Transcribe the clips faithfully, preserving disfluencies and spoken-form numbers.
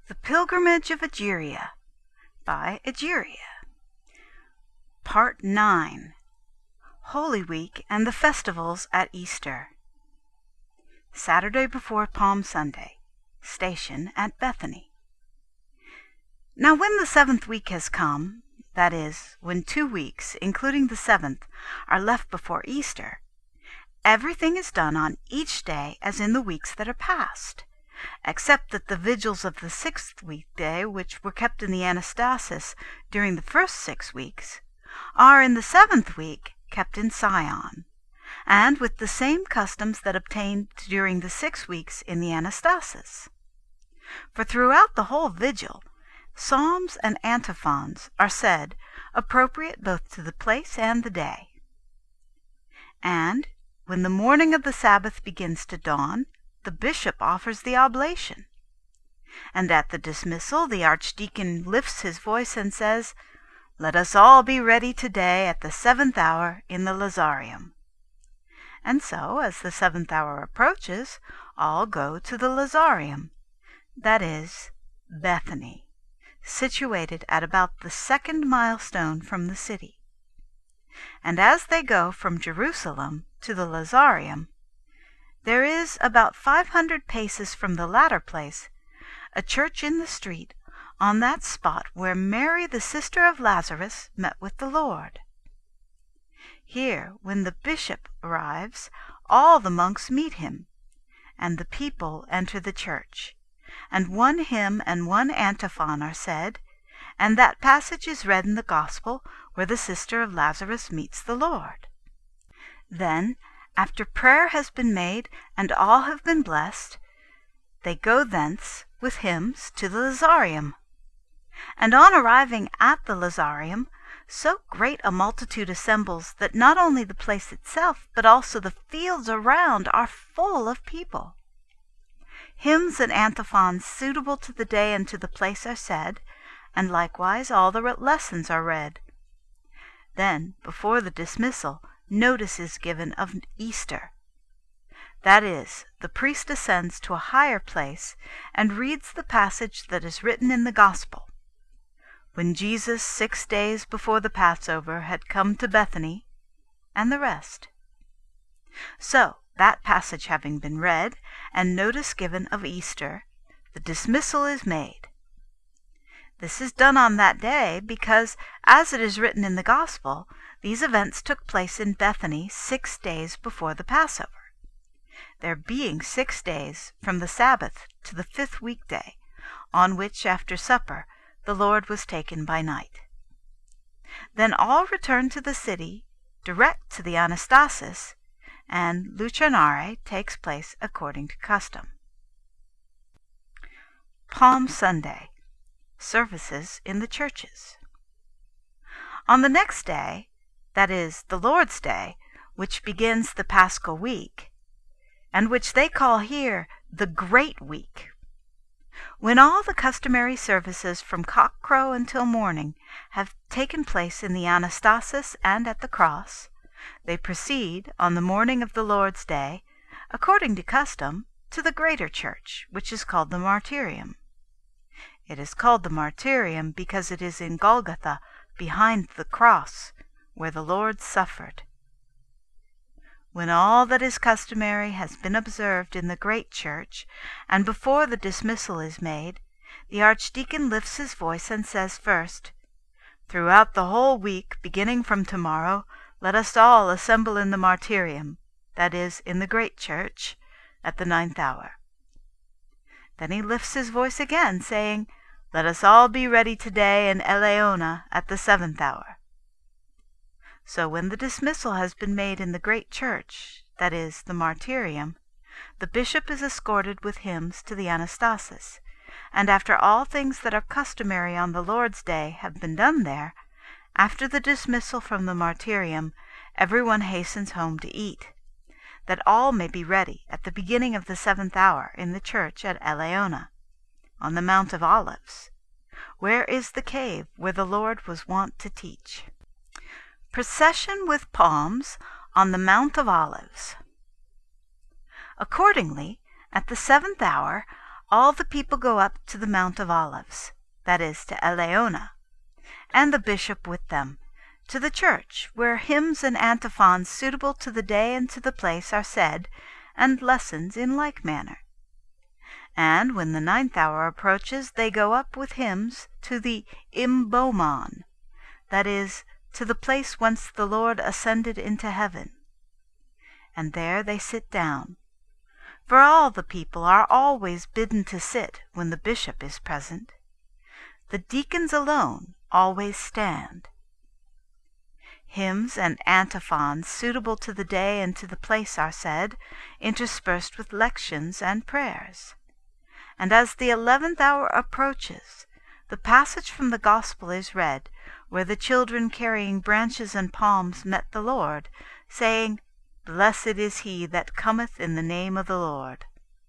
The Pilgrimage of Egeria by Egeria. Part nine. Holy Week and the Festivals at Easter. Saturday before Palm Sunday. Station at Bethany. Now when the seventh week has come, that is, when two weeks, including the seventh, are left before Easter, everything is done on each day as in the weeks that are past, except that the vigils of the sixth weekday, which were kept in the Anastasis during the first six weeks, are in the seventh week kept in Sion, and with the same customs that obtained during the six weeks in the Anastasis. For throughout the whole vigil, psalms and antiphons are said, appropriate both to the place and the day. And when the morning of the Sabbath begins to dawn, the bishop offers the oblation. And at the dismissal, the archdeacon lifts his voice and says, "Let us all be ready today at the seventh hour in the Lazarium." And so, as the seventh hour approaches, all go to the Lazarium, that is, Bethany, situated at about the second milestone from the city. And as they go from Jerusalem to the Lazarium, there is, about five hundred paces from the latter place, a church in the street on that spot where Mary the sister of Lazarus met with the Lord. Here, when the bishop arrives, all the monks meet him, and the people enter the church, and one hymn and one antiphon are said, and that passage is read in the Gospel where the sister of Lazarus meets the Lord. Then, after prayer has been made and all have been blessed, they go thence with hymns to the Lazarium. And on arriving at the Lazarium, so great a multitude assembles that not only the place itself, but also the fields around are full of people. Hymns and antiphons suitable to the day and to the place are said, and likewise all the lessons are read. Then, before the dismissal, notice is given of Easter. That is, the priest ascends to a higher place and reads the passage that is written in the Gospel. When Jesus six days before the Passover had come to Bethany, and the rest. So, that passage having been read, and notice given of Easter, the dismissal is made. This is done on that day because, as it is written in the Gospel, these events took place in Bethany six days before the Passover, there being six days from the Sabbath to the fifth weekday, on which, after supper, the Lord was taken by night. Then all return to the city, direct to the Anastasis, and Lucernare takes place according to custom. Palm Sunday. Services in the churches. On the next day, that is, the Lord's Day, which begins the Paschal week, and which they call here the Great Week, when all the customary services from cock-crow until morning have taken place in the Anastasis and at the cross, they proceed, on the morning of the Lord's Day, according to custom, to the greater church, which is called the Martyrium. It is called the Martyrium because it is in Golgotha, behind the cross, where the Lord suffered. When all that is customary has been observed in the great church, and before the dismissal is made, the archdeacon lifts his voice and says first, "Throughout the whole week, beginning from tomorrow, let us all assemble in the Martyrium, that is, in the great church, at the ninth hour." Then he lifts his voice again, saying, "Let us all be ready today in Eleona at the seventh hour." So when the dismissal has been made in the great church, that is, the Martyrium, the bishop is escorted with hymns to the Anastasis, and after all things that are customary on the Lord's Day have been done there, after the dismissal from the Martyrium, everyone hastens home to eat, that all may be ready at the beginning of the seventh hour in the church at Eleona, on the Mount of Olives, where is the cave where the Lord was wont to teach. Procession with palms on the Mount of Olives. Accordingly, at the seventh hour, all the people go up to the Mount of Olives, that is, to Eleona, and the bishop with them, to the church, where hymns and antiphons suitable to the day and to the place are said, and lessons in like manner. And when the ninth hour approaches, they go up with hymns to the Imbomon, that is, to the place whence the Lord ascended into heaven. And there they sit down, for all the people are always bidden to sit when the bishop is present. The deacons alone always stand. Hymns and antiphons suitable to the day and to the place are said, interspersed with lections and prayers. And as the eleventh hour approaches, the passage from the Gospel is read, where the children carrying branches and palms met the Lord, saying, "Blessed is he that cometh in the name of the Lord."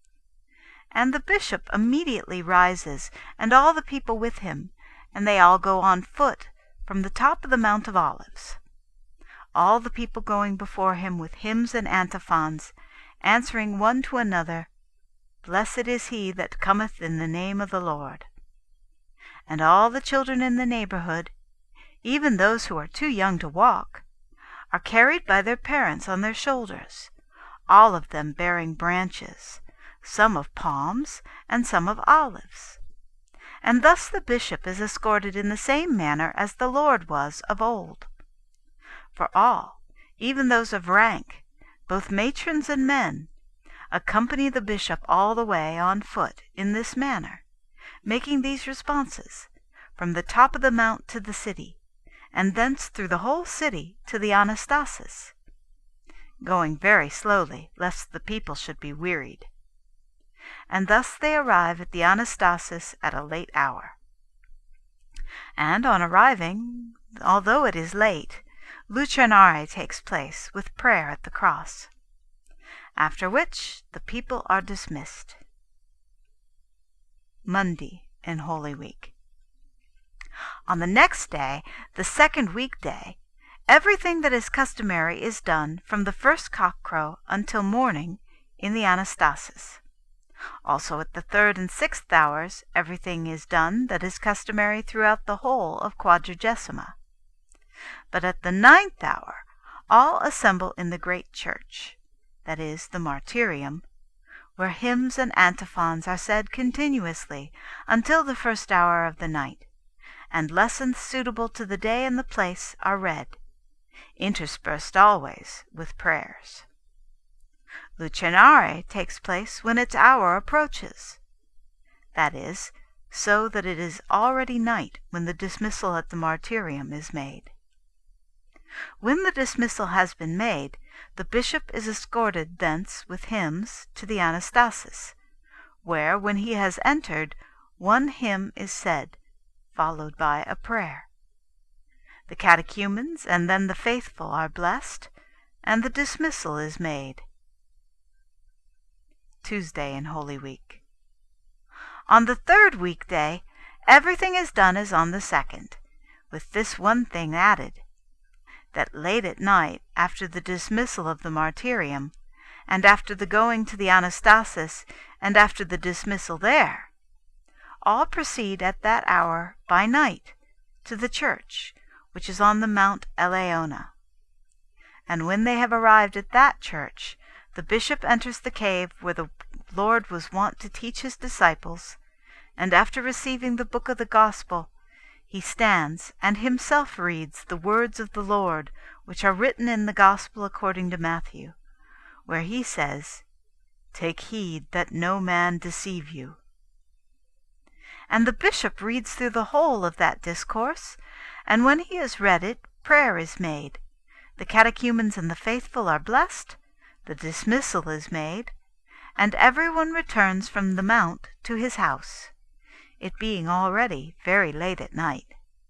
And the bishop immediately rises, and all the people with him, and they all go on foot from the top of the Mount of Olives, all the people going before him with hymns and antiphons, answering one to another, "Blessed is he that cometh in the name of the Lord." And all the children in the neighborhood, even those who are too young to walk, are carried by their parents on their shoulders, all of them bearing branches, some of palms and some of olives. And thus the bishop is escorted in the same manner as the Lord was of old. For all, even those of rank, both matrons and men, accompany the bishop all the way on foot in this manner, making these responses, from the top of the mount to the city, and thence through the whole city to the Anastasis, going very slowly, lest the people should be wearied. And thus they arrive at the Anastasis at a late hour. And on arriving, although it is late, Lucernare takes place with prayer at the cross, after which the people are dismissed. Monday in Holy Week. On the next day, the second weekday, everything that is customary is done from the first cockcrow until morning in the Anastasis. Also at the third and sixth hours everything is done that is customary throughout the whole of Quadragesima. But at the ninth hour all assemble in the great church, that is, the martyrium, where hymns and antiphons are said continuously until the first hour of the night, and lessons suitable to the day and the place are read, interspersed always with prayers. Lucernare takes place when its hour approaches, that is, so that it is already night when the dismissal at the martyrium is made. When the dismissal has been made, the bishop is escorted thence with hymns to the Anastasis, where, when he has entered, one hymn is said, followed by a prayer. The catechumens and then the faithful are blessed, and the dismissal is made. Tuesday in Holy Week. On the third weekday, everything is done as on the second, with this one thing added, that late at night, after the dismissal of the martyrium, and after the going to the Anastasis, and after the dismissal there, all proceed at that hour by night to the church, which is on the Mount Eleona. And when they have arrived at that church, the bishop enters the cave where the Lord was wont to teach his disciples, and after receiving the book of the Gospel, he stands and himself reads the words of the Lord which are written in the Gospel according to Matthew, where he says, "Take heed that no man deceive you." And the bishop reads through the whole of that discourse, and when he has read it, prayer is made, the catechumens and the faithful are blessed, the dismissal is made, and everyone returns from the mount to his house, it being already very late at night.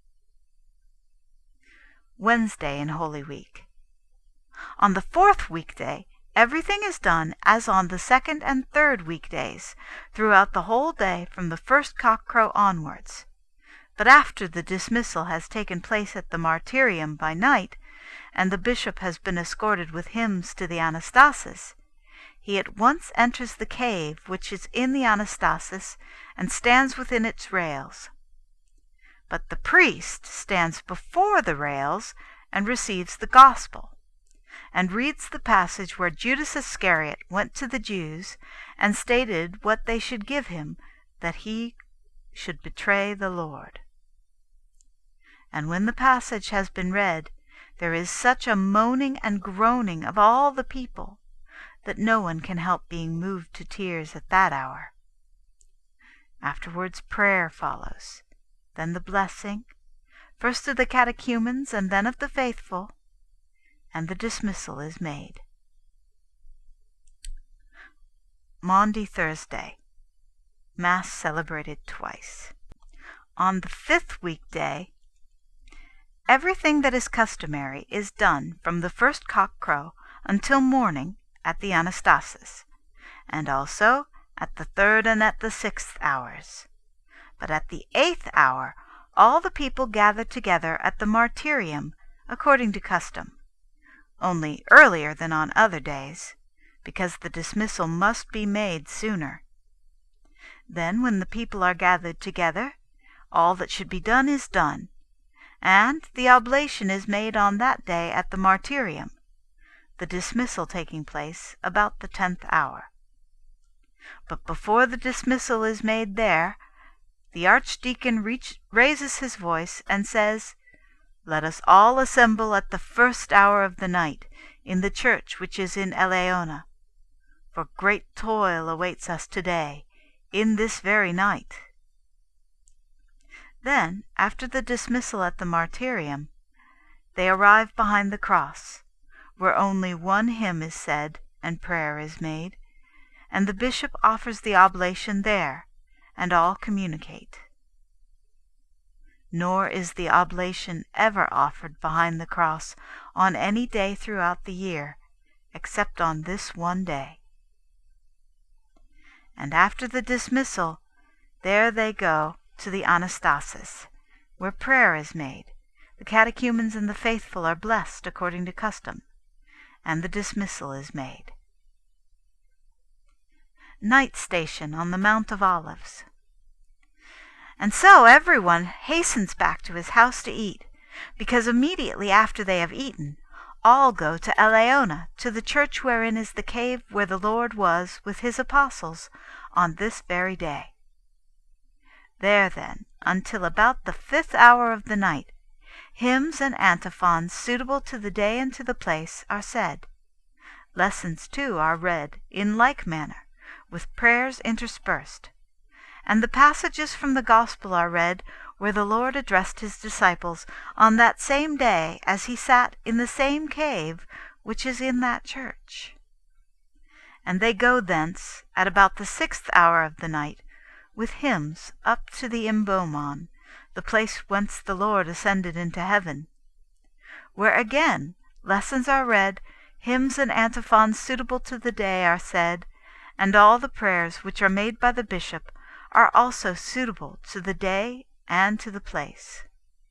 Wednesday in Holy Week. On the fourth weekday, everything is done as on the second and third weekdays, throughout the whole day from the first cockcrow onwards. But after the dismissal has taken place at the martyrium by night, and the bishop has been escorted with hymns to the Anastasis, he at once enters the cave which is in the Anastasis and stands within its rails. But the priest stands before the rails and receives the gospel, and reads the passage where Judas Iscariot went to the Jews and stated what they should give him that he should betray the Lord. And when the passage has been read, there is such a moaning and groaning of all the people that no one can help being moved to tears at that hour. Afterwards prayer follows, then the blessing, first of the catechumens and then of the faithful, and the dismissal is made. Maundy Thursday. Mass celebrated twice. On the fifth weekday, everything that is customary is done from the first cock-crow until morning at the Anastasis, and also at the third and at the sixth hours. But at the eighth hour all the people gather together at the martyrium according to custom, only earlier than on other days, because the dismissal must be made sooner. Then, when the people are gathered together, all that should be done is done, and the oblation is made on that day at the martyrium, the dismissal taking place about the tenth hour. But before the dismissal is made there, the archdeacon reach, raises his voice and says, "Let us all assemble at the first hour of the night in the church which is in Eleona, for great toil awaits us today, in this very night." Then, after the dismissal at the martyrium, they arrive behind the cross, where only one hymn is said and prayer is made, and the bishop offers the oblation there, and all communicate. Nor is the oblation ever offered behind the cross on any day throughout the year, except on this one day. And after the dismissal, there they go to the Anastasis, where prayer is made, the catechumens and the faithful are blessed according to custom, and the dismissal is made. Night station on the Mount of Olives. And so everyone hastens back to his house to eat, because immediately after they have eaten, all go to Eleona, to the church wherein is the cave where the Lord was with his apostles on this very day. There then, until about the fifth hour of the night, hymns and antiphons suitable to the day and to the place are said. Lessons too are read in like manner, with prayers interspersed. And the passages from the Gospel are read where the Lord addressed his disciples on that same day as he sat in the same cave which is in that church. And they go thence at about the sixth hour of the night with hymns up to the Imbomon, the place whence the Lord ascended into heaven, where again lessons are read, hymns and antiphons suitable to the day are said, and all the prayers which are made by the bishop are also suitable to the day and to the place.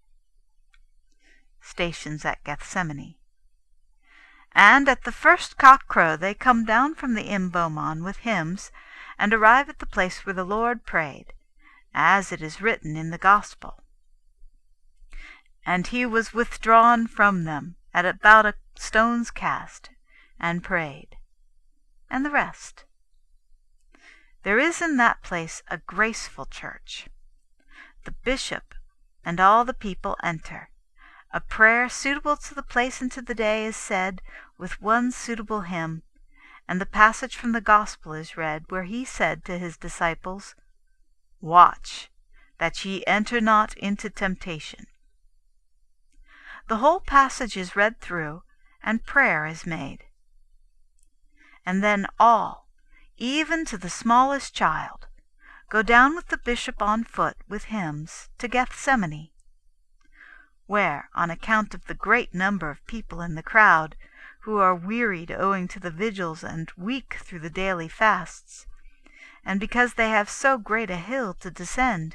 Stations at Gethsemane. And at the first cock-crow they come down from the Imbomon with hymns, and arrive at the place where the Lord prayed, as it is written in the Gospel. And he was withdrawn from them at about a stone's cast, and prayed, and the rest. There is in that place a graceful church. The bishop and all the people enter. A prayer suitable to the place and to the day is said, with one suitable hymn, and the passage from the Gospel is read, where he said to his disciples, "Watch, that ye enter not into temptation." The whole passage is read through, and prayer is made. And then all, even to the smallest child, go down with the bishop on foot with hymns to Gethsemane, where, on account of the great number of people in the crowd, who are wearied owing to the vigils and weak through the daily fasts, and because they have so great a hill to descend,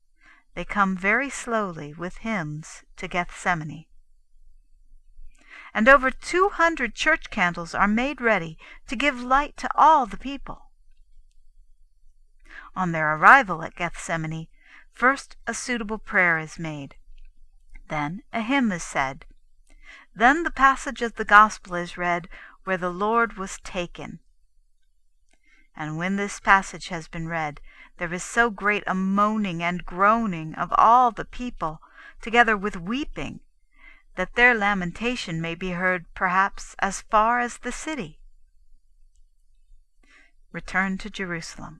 they come very slowly with hymns to Gethsemane. and over two hundred church candles are made ready to give light to all the people. On their arrival at Gethsemane, first a suitable prayer is made. Then a hymn is said. Then the passage of the Gospel is read where the Lord was taken. And when this passage has been read, there is so great a moaning and groaning of all the people, together with weeping, that their lamentation may be heard perhaps as far as the city. Return to Jerusalem.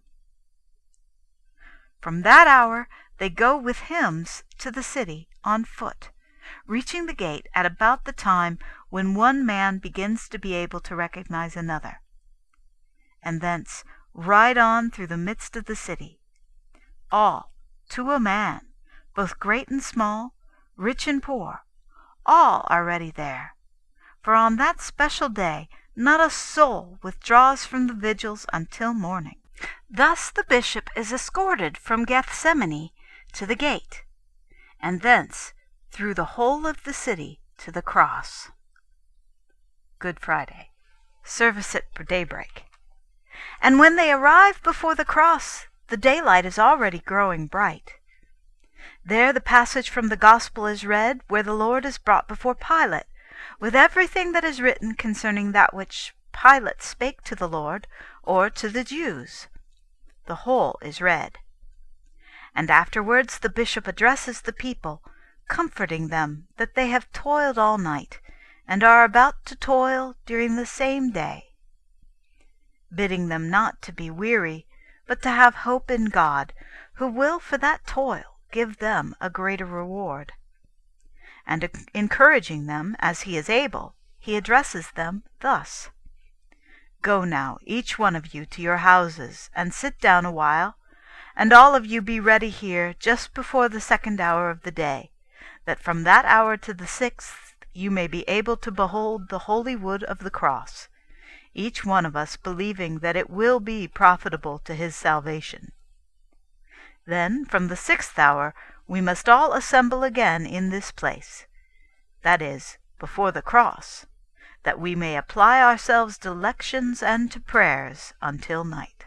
From that hour they go with hymns to the city on foot, reaching the gate at about the time when one man begins to be able to recognize another, and thence ride on through the midst of the city. All, to a man, both great and small, rich and poor, all are ready there, for on that special day not a soul withdraws from the vigils until morning. Thus the bishop is escorted from Gethsemane to the gate, and thence through the whole of the city to the cross. Good Friday. Service at daybreak. And when they arrive before the cross, the daylight is already growing bright. There the passage from the Gospel is read where the Lord is brought before Pilate, with everything that is written concerning that which Pilate spake to the Lord, or to the Jews. The whole is read. And afterwards the bishop addresses the people, comforting them that they have toiled all night, and are about to toil during the same day, bidding them not to be weary, but to have hope in God, who will for that toil give them a greater reward. And encouraging them as he is able, he addresses them thus: Go now, each one of you, to your houses, and sit down a while, and all of you be ready here just before the second hour of the day, that from that hour to the sixth you may be able to behold the holy wood of the cross, each one of us believing that it will be profitable to his salvation. Then from the sixth hour we must all assemble again in this place, that is, before the cross, that we may apply ourselves to lections and to prayers until night.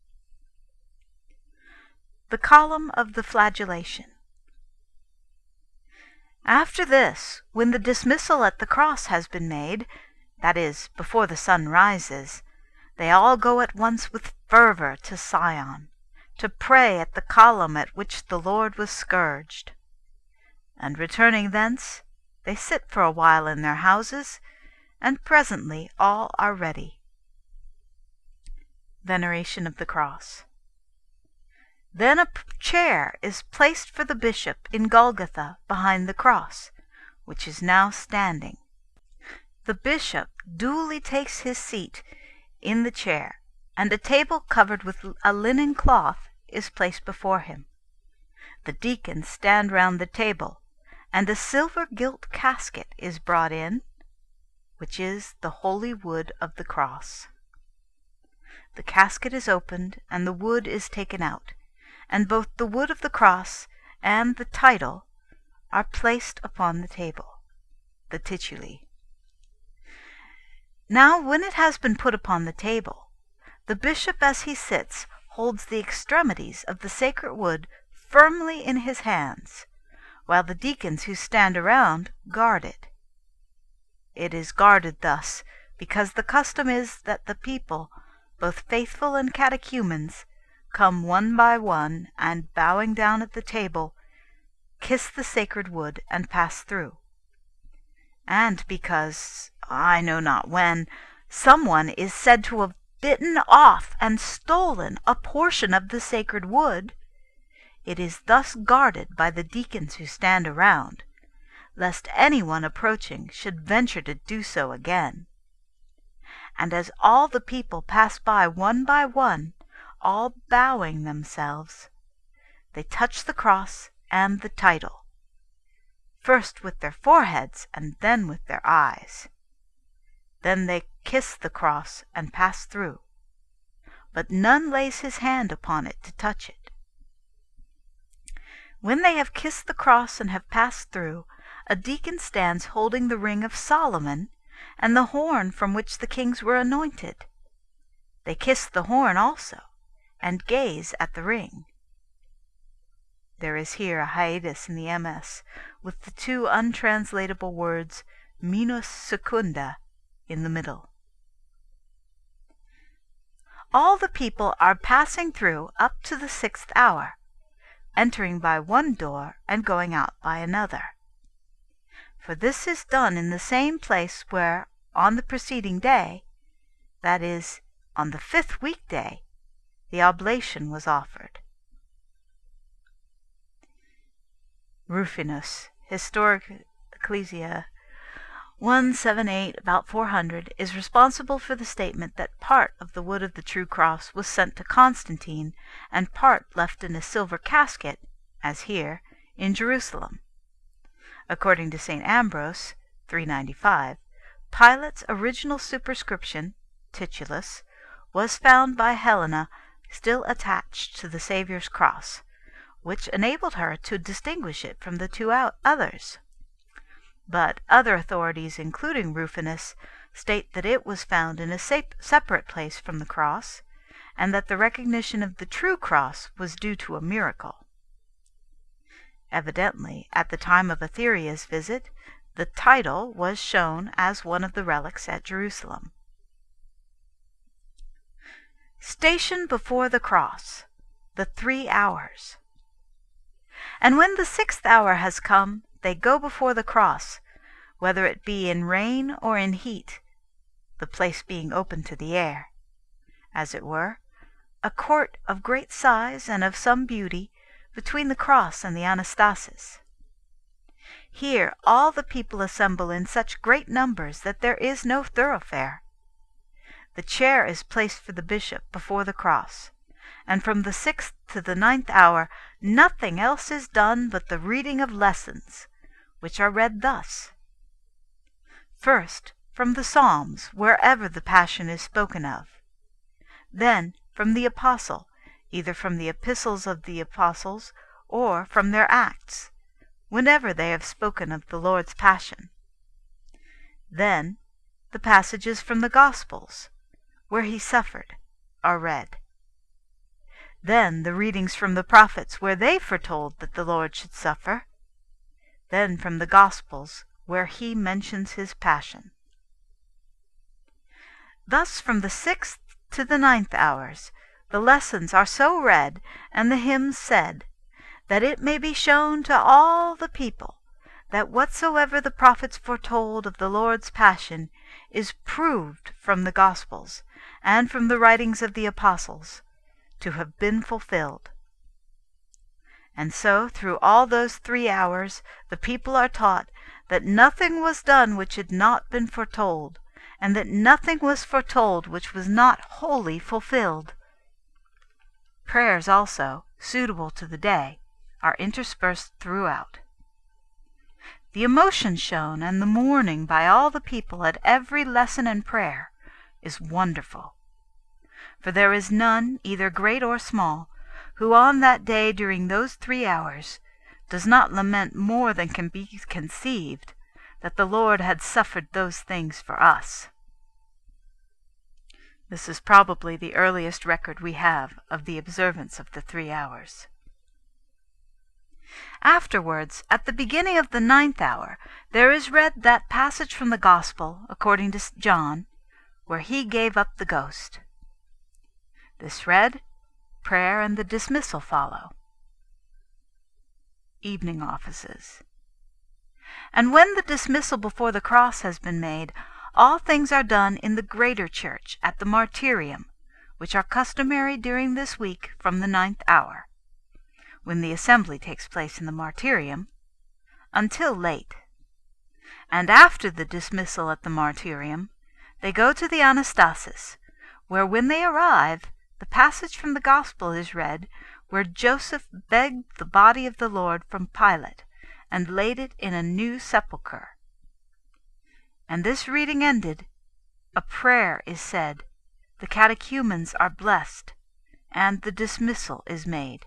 The column of the flagellation. After this, when the dismissal at the cross has been made, that is, before the sun rises, they all go at once with fervour to Sion, to pray at the column at which the Lord was scourged. And returning thence, they sit for a while in their houses, and presently all are ready. Veneration of the Cross. Then a chair is placed for the bishop in Golgotha behind the cross, which is now standing. The bishop duly takes his seat in the chair, and a table covered with a linen cloth is placed before him. The deacons stand round the table, and a silver gilt casket is brought in, which is the holy wood of the cross. The casket is opened, and the wood is taken out, and both the wood of the cross and the title are placed upon the table, the tituli. Now when it has been put upon the table, the bishop as he sits holds the extremities of the sacred wood firmly in his hands, while the deacons who stand around guard it. It is guarded thus because the custom is that the people, both faithful and catechumens, come one by one, and bowing down at the table, kiss the sacred wood and pass through. And because, I know not when, someone is said to have bitten off and stolen a portion of the sacred wood, it is thus guarded by the deacons who stand around, lest anyone approaching should venture to do so again. And as all the people pass by one by one, all bowing themselves, they touch the cross and the title, first with their foreheads and then with their eyes. Then they kiss the cross and pass through, but none lays his hand upon it to touch it. When they have kissed the cross and have passed through, a deacon stands holding the ring of Solomon, and the horn from which the kings were anointed. They kiss the horn also, and gaze at the ring. There is here a hiatus in the M S, with the two untranslatable words minus secunda in the middle. All the people are passing through up to the sixth hour, entering by one door and going out by another. For this is done in the same place where, on the preceding day, that is, on the fifth weekday, the oblation was offered. Rufinus, Historic Ecclesia one seventy-eight, about four hundred, is responsible for the statement that part of the wood of the true cross was sent to Constantine and part left in a silver casket, as here, in Jerusalem. According to Saint Ambrose, three ninety-five, Pilate's original superscription, Titulus, was found by Helena still attached to the Saviour's cross, which enabled her to distinguish it from the two others. But other authorities, including Rufinus, state that it was found in a separate place from the cross, and that the recognition of the true cross was due to a miracle. Evidently, at the time of Aetheria's visit, the title was shown as one of the relics at Jerusalem. Station before the cross, the three hours. And when the sixth hour has come, they go before the cross, whether it be in rain or in heat, the place being open to the air, as it were, a court of great size and of some beauty, between the cross and the Anastasis. Here all the people assemble in such great numbers that there is no thoroughfare. The chair is placed for the bishop before the cross, and from the sixth to the ninth hour nothing else is done but the reading of lessons, which are read thus. First, from the Psalms, wherever the Passion is spoken of. Then from the Apostle, either from the epistles of the Apostles, or from their Acts, whenever they have spoken of the Lord's Passion. Then the passages from the Gospels, where he suffered, are read. Then the readings from the prophets, where they foretold that the Lord should suffer. Then from the Gospels, where he mentions his passion. Thus from the sixth to the ninth hours the lessons are so read and the hymns said, that it may be shown to all the people that whatsoever the prophets foretold of the Lord's passion is proved from the Gospels and from the writings of the Apostles to have been fulfilled. And so through all those three hours the people are taught that nothing was done which had not been foretold, and that nothing was foretold which was not wholly fulfilled. Prayers also, suitable to the day, are interspersed throughout. The emotion shown and the mourning by all the people at every lesson and prayer is wonderful. For there is none, either great or small, who on that day during those three hours does not lament more than can be conceived that the Lord had suffered those things for us. This is probably the earliest record we have of the observance of the three hours. Afterwards, at the beginning of the ninth hour, there is read that passage from the Gospel, according to John, where he gave up the ghost. This read, prayer and the dismissal follow. Evening offices. And when the dismissal before the cross has been made, all things are done in the greater church at the martyrium, which are customary during this week from the ninth hour, when the assembly takes place in the martyrium, until late. And after the dismissal at the martyrium, they go to the Anastasis, where when they arrive, the passage from the Gospel is read, where Joseph begged the body of the Lord from Pilate, and laid it in a new sepulchre. And this reading ended, a prayer is said, the catechumens are blessed, and the dismissal is made.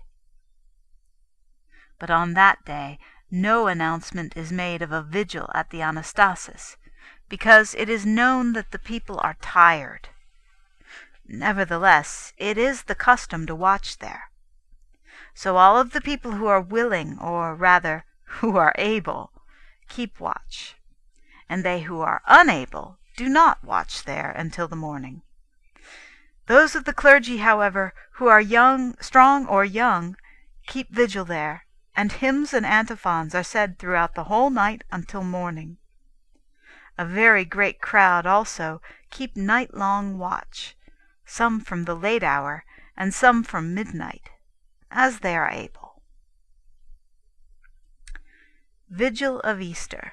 But on that day no announcement is made of a vigil at the Anastasis, because it is known that the people are tired. Nevertheless, it is the custom to watch there. So all of the people who are willing, or rather, who are able, keep watch, and they who are unable do not watch there until the morning. Those of the clergy, however, who are young, strong or young, keep vigil there, and hymns and antiphons are said throughout the whole night until morning. A very great crowd also keep night-long watch, some from the late hour, and some from midnight, as they are able. Vigil of Easter.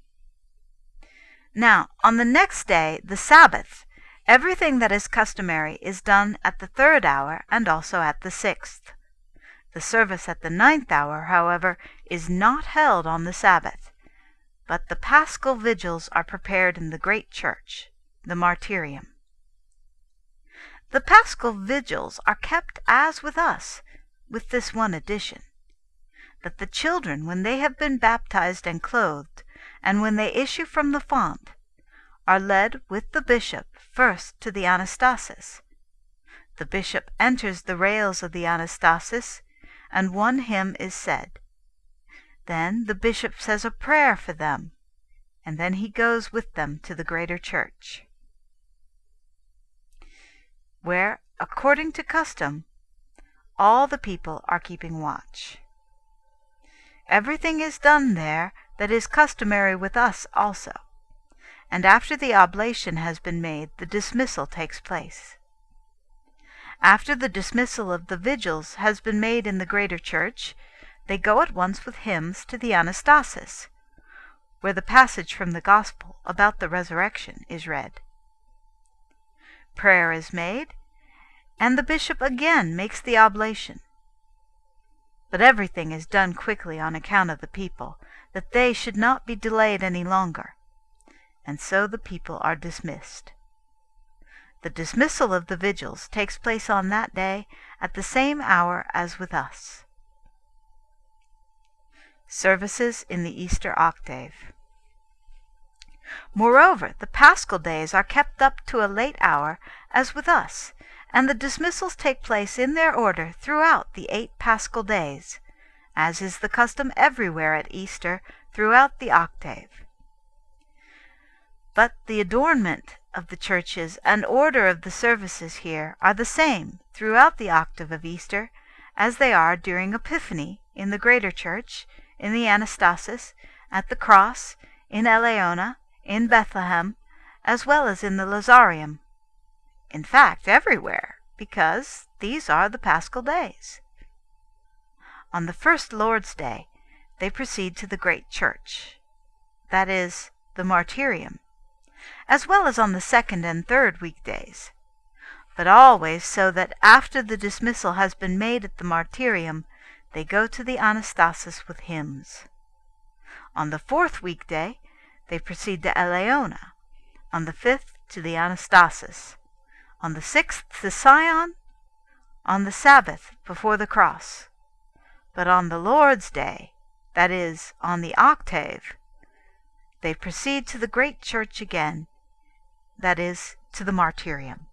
Now, on the next day, the Sabbath, everything that is customary is done at the third hour and also at the sixth. The service at the ninth hour, however, is not held on the Sabbath, but the Paschal vigils are prepared in the great church, the martyrium. The Paschal vigils are kept as with us, with this one addition, that the children, when they have been baptized and clothed, and when they issue from the font, are led with the bishop first to the anastasis. The bishop enters the rails of the anastasis, and one hymn is said. Then the bishop says a prayer for them, and then he goes with them to the greater church, where, according to custom, all the people are keeping watch. Everything is done there that is customary with us also, and after the oblation has been made, the dismissal takes place. After the dismissal of the vigils has been made in the greater church, they go at once with hymns to the anastasis, where the passage from the Gospel about the resurrection is read. Prayer is made, and the bishop again makes the oblation. But everything is done quickly on account of the people, that they should not be delayed any longer, and so the people are dismissed. The dismissal of the vigils takes place on that day at the same hour as with us. Services in the Easter octave. Moreover, the Paschal days are kept up to a late hour as with us, and the dismissals take place in their order throughout the eight Paschal days, as is the custom everywhere at Easter throughout the octave. But the adornment of the churches and order of the services here are the same throughout the octave of Easter as they are during Epiphany in the greater church, in the Anastasis, at the cross, in Eleona, in Bethlehem, as well as in the Lazarium. In fact, everywhere, because these are the Paschal days. On the first Lord's Day, they proceed to the great church, that is, the martyrium, as well as on the second and third weekdays, but always so that after the dismissal has been made at the martyrium, they go to the anastasis with hymns. On the fourth weekday, they proceed to Eleona, on the fifth to the anastasis, on the sixth to Sion, on the Sabbath before the cross. But on the Lord's Day, that is, on the octave, they proceed to the great church again, that is, to the martyrium.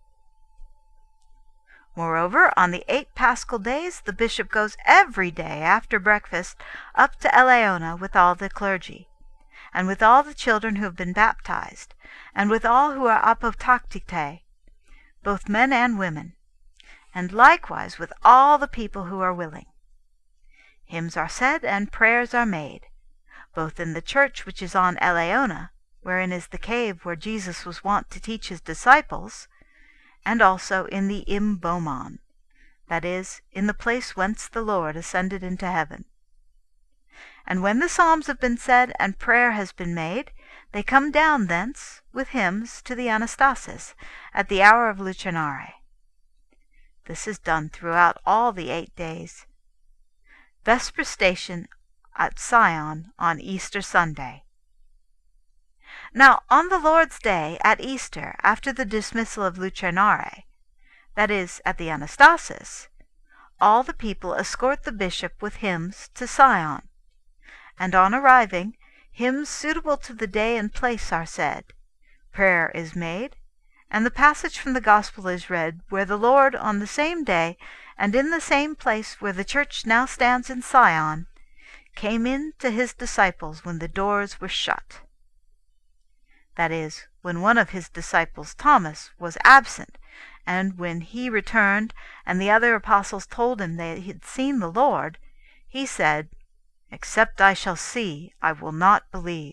Moreover, on the eight Paschal days, the bishop goes every day after breakfast up to Eleona with all the clergy, and with all the children who have been baptized, and with all who are apoptactitae, both men and women, and likewise with all the people who are willing. Hymns are said and prayers are made, both in the church which is on Eleona, wherein is the cave where Jesus was wont to teach his disciples, and also in the Imbomon, that is, in the place whence the Lord ascended into heaven. And when the psalms have been said and prayer has been made, they come down thence with hymns to the anastasis at the hour of Lucernare. This is done throughout all the eight days. Vesper station at Sion on Easter Sunday. Now, on the Lord's Day at Easter, after the dismissal of Lucernare, that is, at the anastasis, all the people escort the bishop with hymns to Sion, and on arriving, hymns suitable to the day and place are said, prayer is made, and the passage from the Gospel is read where the Lord, on the same day and in the same place where the church now stands in Sion, came in to his disciples when the doors were shut. That is, when one of his disciples, Thomas, was absent, and when he returned and the other apostles told him they had seen the Lord, he said, "Except I shall see, I will not believe."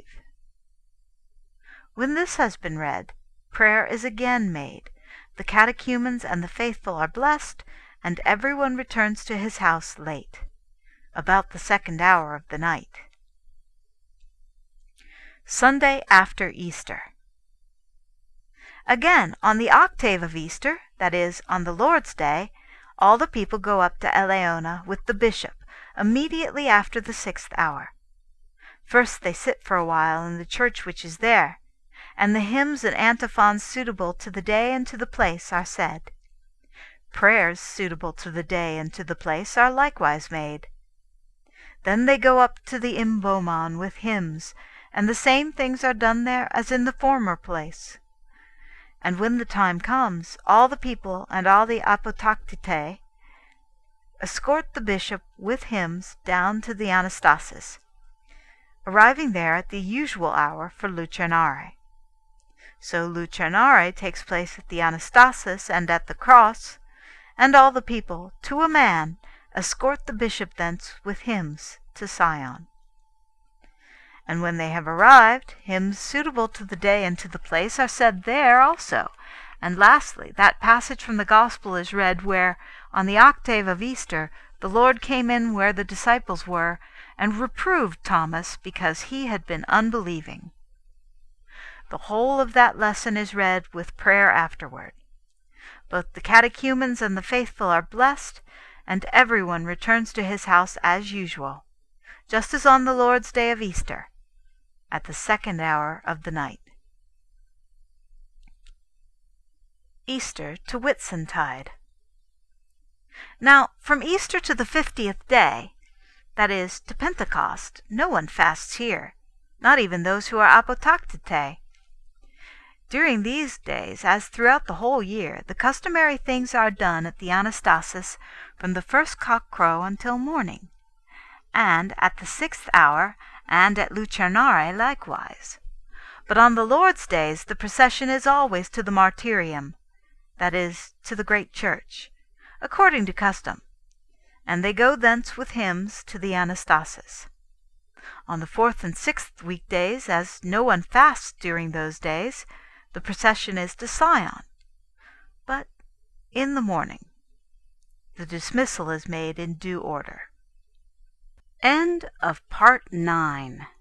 When this has been read, prayer is again made, the catechumens and the faithful are blessed, and everyone returns to his house late, about the second hour of the night. Sunday after Easter. Again, on the octave of Easter, that is, on the Lord's Day, all the people go up to Eleona with the bishop immediately after the sixth hour. First they sit for a while in the church which is there, and the hymns and antiphons suitable to the day and to the place are said. Prayers suitable to the day and to the place are likewise made. Then they go up to the imbomon with hymns, and the same things are done there as in the former place. And when the time comes, all the people and all the apotactitae escort the bishop with hymns down to the Anastasis, arriving there at the usual hour for Lucernare. So Lucernare takes place at the Anastasis and at the cross, and all the people, to a man, escort the bishop thence with hymns to Sion. And when they have arrived, hymns suitable to the day and to the place are said there also. And lastly, that passage from the Gospel is read where, on the octave of Easter, the Lord came in where the disciples were, and reproved Thomas because he had been unbelieving. The whole of that lesson is read with prayer afterward. Both the catechumens and the faithful are blessed, and everyone returns to his house as usual, just as on the Lord's Day of Easter, at the second hour of the night. Easter to Whitsuntide. Now, from Easter to the fiftieth day, that is, to Pentecost, no one fasts here, not even those who are apotactitae. During these days, as throughout the whole year, the customary things are done at the Anastasis from the first cock-crow until morning, and at the sixth hour, and at Lucernare likewise. But on the Lord's days the procession is always to the martyrium, that is, to the great church, according to custom, and they go thence with hymns to the Anastasis. On the fourth and sixth weekdays, as no one fasts during those days, the procession is to Sion, but in the morning. The dismissal is made in due order. End of Part nine.